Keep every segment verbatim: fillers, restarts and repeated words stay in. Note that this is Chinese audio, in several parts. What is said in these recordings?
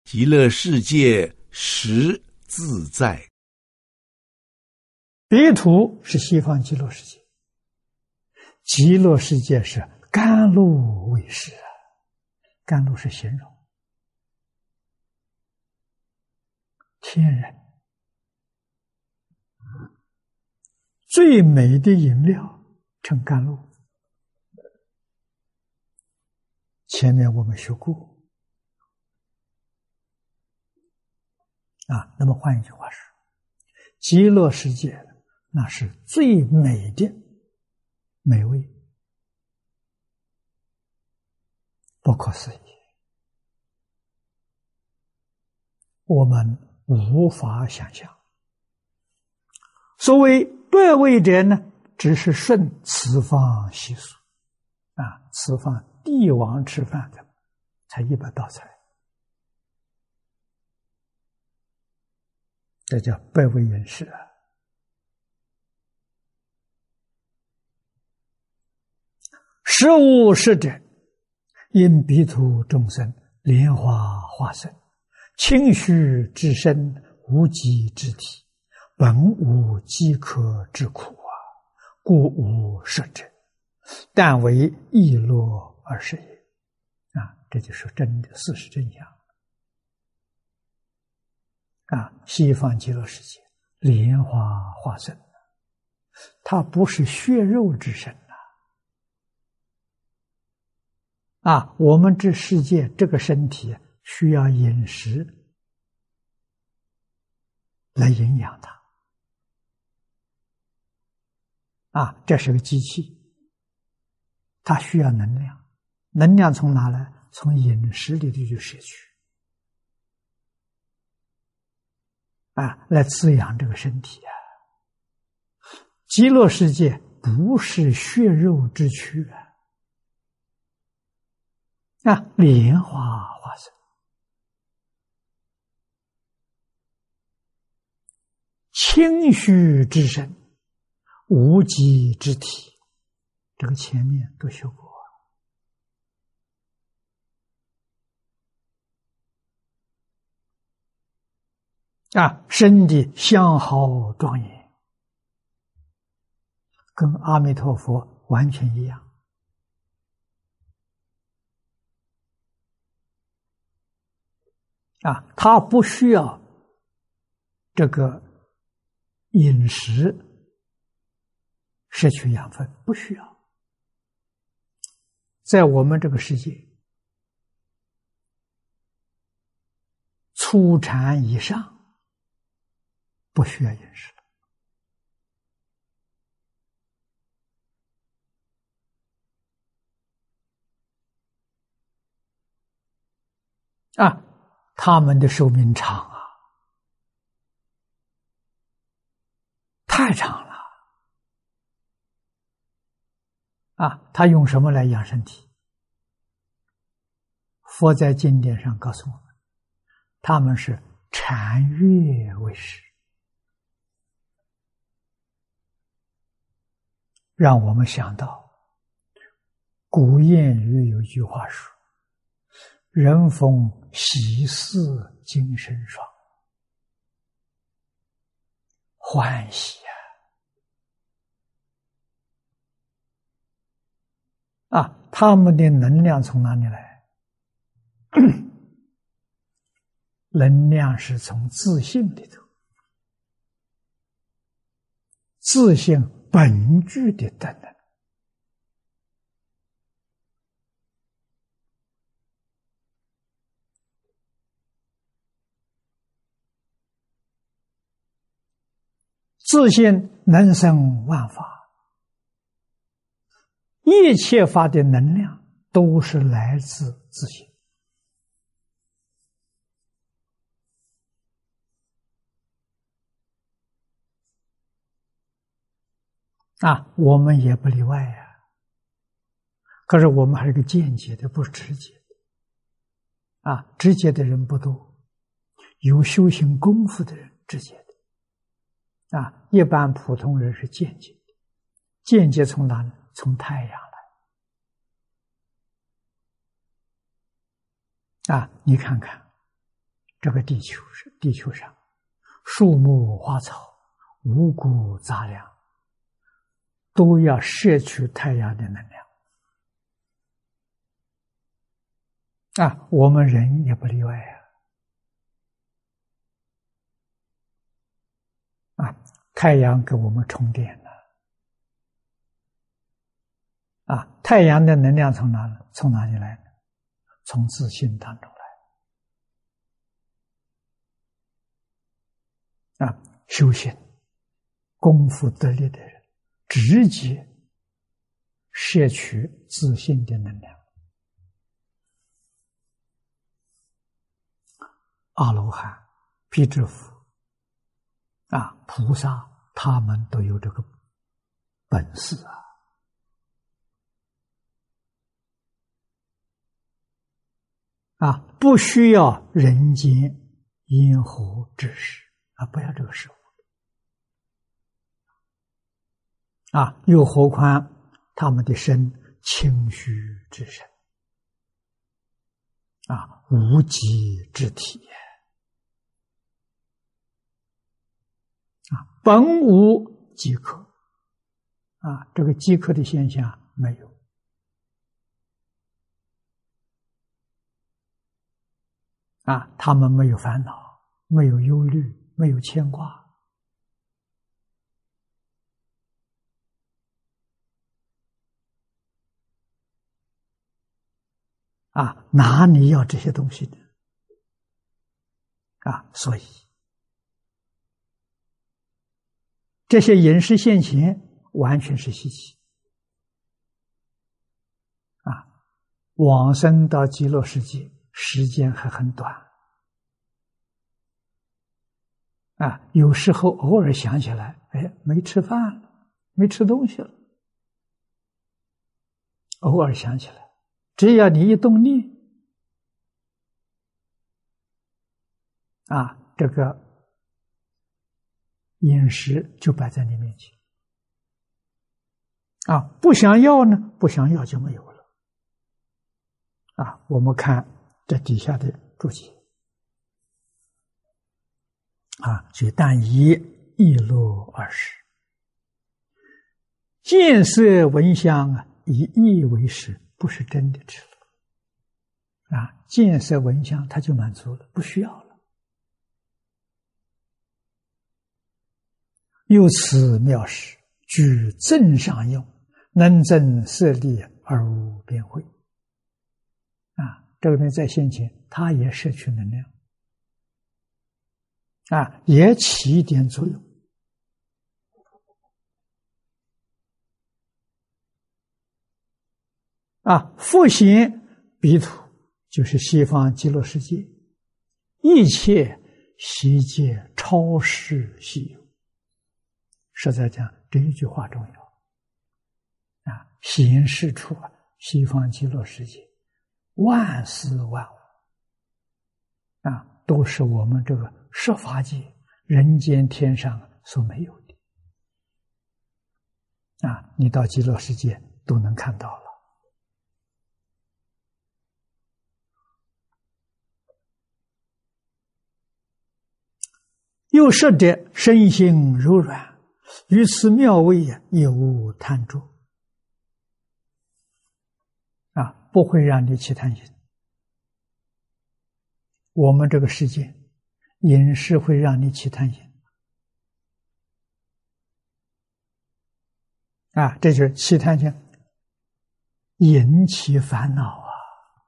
极乐世界实自在。 彼土是西方极乐世界，极乐世界是甘露为实啊，甘露是形容天人最美的饮料称甘露。前面我们学过啊，那么换一句话说，极乐世界那是最美的美味，不可思议，我们无法想象。所谓百味者呢，只是顺此方习俗啊，此方帝王吃饭的才一百道菜，这叫百味饮食啊。实无是者，因彼土众生莲花化身，清虚之身，无极之体，本无饥渴之苦啊，故无实者，但为易乐而是也啊，这就是真的事实真相啊！西方极乐世界莲花化身，它不是血肉之身啊！啊，我们这世界这个身体需要饮食来营养它啊，这是个机器，它需要能量，能量从哪来？从饮食里头去摄取啊，来滋养这个身体啊。极乐世界不是血肉之躯啊，啊，莲花化身，清虚之身，无极之体，这个前面都学过啊，身体相好庄严，跟阿弥陀佛完全一样啊，他不需要这个饮食摄取养分，不需要。在我们这个世界，初禅以上不需要饮食啊，他们的寿命长啊，太长了啊！他用什么来养身体？佛在经典上告诉我们，他们是禅悦为食，让我们想到古谚语有一句话说：人逢喜事精神爽，欢喜啊！啊，他们的能量从哪里来？能量是从自信里头，自信本具的德能。自信能生万法，一切法的能量都是来自自信啊，我们也不例外呀、啊。可是我们还是个间接的，不是直接的啊。直接的人不多，有修行功夫的人直接的啊。一般普通人是间接的，间接从哪里？从太阳来啊。你看看这个地球是地球上树木花草、五谷杂粮都要摄取太阳的能量啊，我们人也不例外啊！啊，太阳给我们充电了啊！太阳的能量从哪从哪里来呢？从自信当中来啊！修行功夫得力的人，直接摄取自信的能量。阿罗汉、辟支佛啊、菩萨，他们都有这个本事啊！啊，不需要人间因何知识啊，不要这个事物啊！又何况他们的身清虚之身啊，无极之体啊，本无饥渴啊，这个饥渴的现象没有啊，他们没有烦恼，没有忧虑，没有牵挂啊，哪里要这些东西呢？啊，所以这些饮食现前完全是稀奇啊！往生到极乐世界时间还很短啊，有时候偶尔想起来，哎，没吃饭了，没吃东西了，偶尔想起来，只要你一动念啊，这个饮食就摆在你面前啊，不想要呢，不想要就没有了啊。我们看这底下的注解啊，所以但以一落而食，见色闻香啊，以意为食，不是真的吃了啊，见色闻香它就满足了，不需要了。又此妙食，具正上用，能增色力而无边慧啊！这个人在先前，他也摄取能量啊，也起一点作用啊。复显彼土，就是西方极乐世界，一切悉皆超世稀有。实在讲，这一句话重要啊！显示出啊，西方极乐世界万事万物啊，都是我们这个十法界、人间天上所没有的啊！你到极乐世界都能看到了。又摄者身心柔软，于此妙味也无贪着啊，不会让你起贪心。我们这个世界饮食会让你起贪心啊，这就是起贪心引起烦恼啊！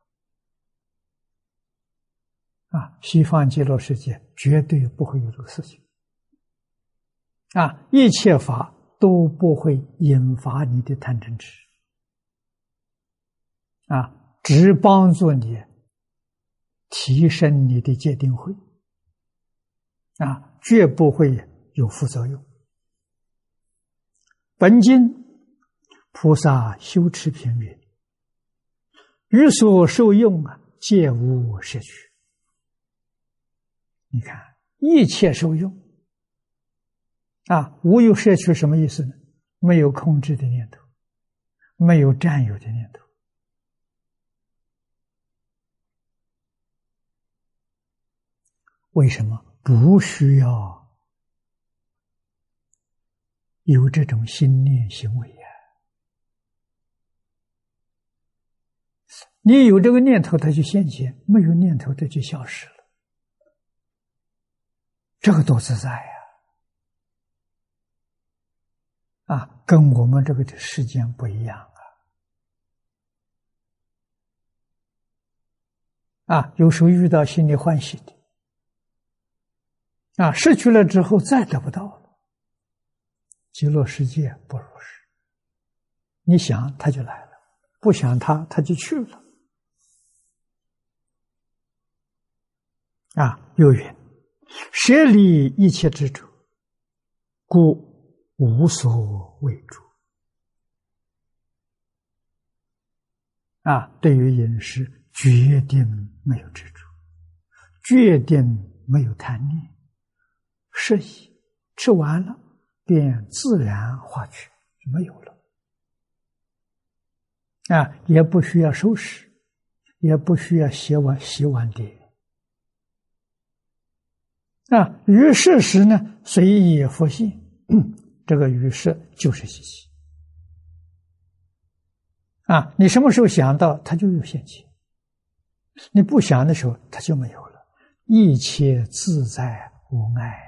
啊，西方极乐世界绝对不会有这个事情啊！一切法都不会引发你的贪嗔痴啊，只帮助你提升你的戒定慧啊，绝不会有副作用。本经菩萨修持品云：于所受用啊，皆无摄取。你看，一切受用啊，无有摄取什么意思呢？没有控制的念头，没有占有的念头为什么？不需要有这种心念行为呀、啊。你有这个念头，它就现前；没有念头，它就消失了。这个多自在呀！啊，跟我们这个的时间不一样啊！啊，有时候遇到心里欢喜的，啊，失去了之后再得不到了。极乐世界不如是，你想他就来了，不想他他就去了。啊，又云：舍离一切执着，故无所畏著。啊，对于饮食决定没有执着，决定没有贪念，适宜吃完了便自然化去，就没有了。啊，也不需要收拾，也不需要洗碗洗碗碟。啊，于是时呢，随意复现，这个于是就是习气。啊，你什么时候想到，它就有现前；你不想的时候，它就没有了。一切自在无碍。